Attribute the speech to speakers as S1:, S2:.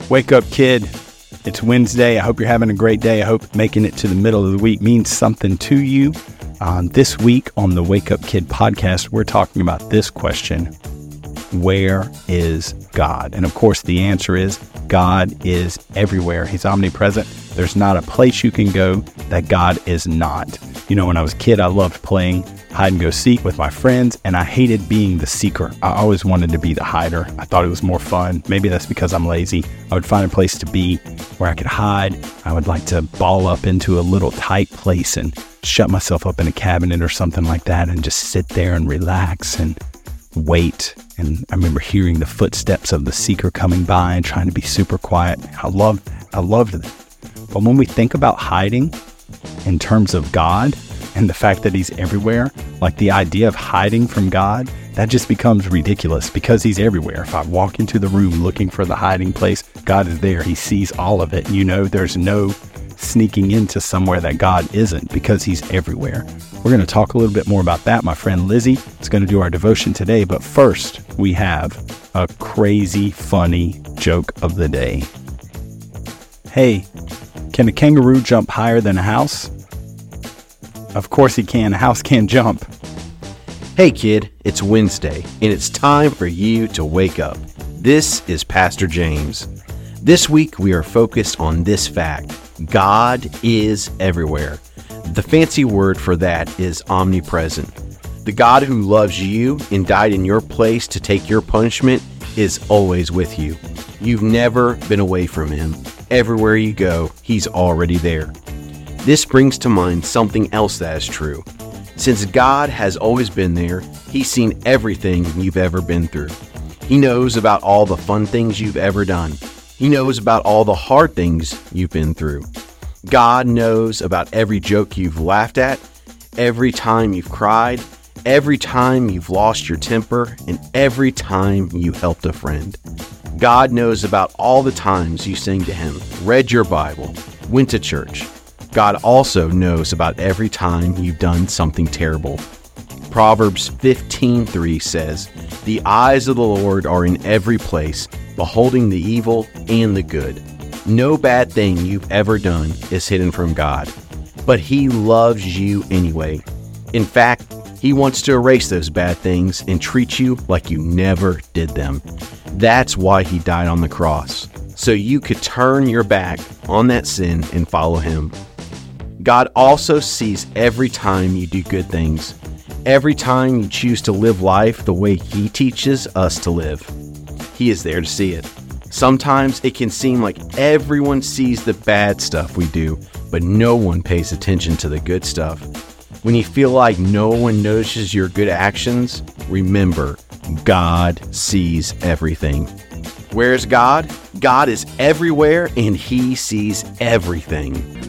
S1: Wake up, kid. It's Wednesday. I hope you're having a great day. I hope making it to the middle of the week means something to you. This week on the Wake Up Kid podcast, we're talking about this question: where is God? And of course, the answer is God is everywhere. He's omnipresent. There's not a place you can go that God is not. You know, when I was a kid, I loved playing hide and go seek with my friends, and I hated being the seeker. I always wanted to be the hider. I thought it was more fun. Maybe that's because I'm lazy. I would find a place to be where I could hide. I would like to ball up into a little tight place and shut myself up in a cabinet or something like that and just sit there and relax and wait. And I remember hearing the footsteps of the seeker coming by and trying to be super quiet. I loved it. But when we think about hiding in terms of God and the fact that he's everywhere, like the idea of hiding from God, that just becomes ridiculous because he's everywhere. If I walk into the room looking for the hiding place, God is there. He sees all of it. You know, there's no sneaking into somewhere that God isn't because he's everywhere. We're going to talk a little bit more about that. My friend Lizzie is going to do our devotion today. But first, we have a crazy, funny joke of the day. Hey, can a kangaroo jump higher than a house? Of course he can. A house can't jump.
S2: Hey kid, it's Wednesday, and it's time for you to wake up. This is Pastor James. This week we are focused on this fact: God is everywhere. The fancy word for that is omnipresent. The God who loves you and died in your place to take your punishment is always with you. You've never been away from him. Everywhere you go, he's already there. This brings to mind something else that is true. Since God has always been there, he's seen everything you've ever been through. He knows about all the fun things you've ever done. He knows about all the hard things you've been through. God knows about every joke you've laughed at, every time you've cried, every time you've lost your temper, and every time you helped a friend. God knows about all the times you sang to him, read your Bible, went to church. God also knows about every time you've done something terrible. Proverbs 15:3 says, "The eyes of the Lord are in every place, beholding the evil and the good." No bad thing you've ever done is hidden from God, but he loves you anyway. In fact, he wants to erase those bad things and treat you like you never did them. That's why he died on the cross, so you could turn your back on that sin and follow him. God also sees every time you do good things, every time you choose to live life the way he teaches us to live. He is there to see it. Sometimes it can seem like everyone sees the bad stuff we do, but no one pays attention to the good stuff. When you feel like no one notices your good actions, remember, God sees everything. Where's God? God is everywhere and he sees everything.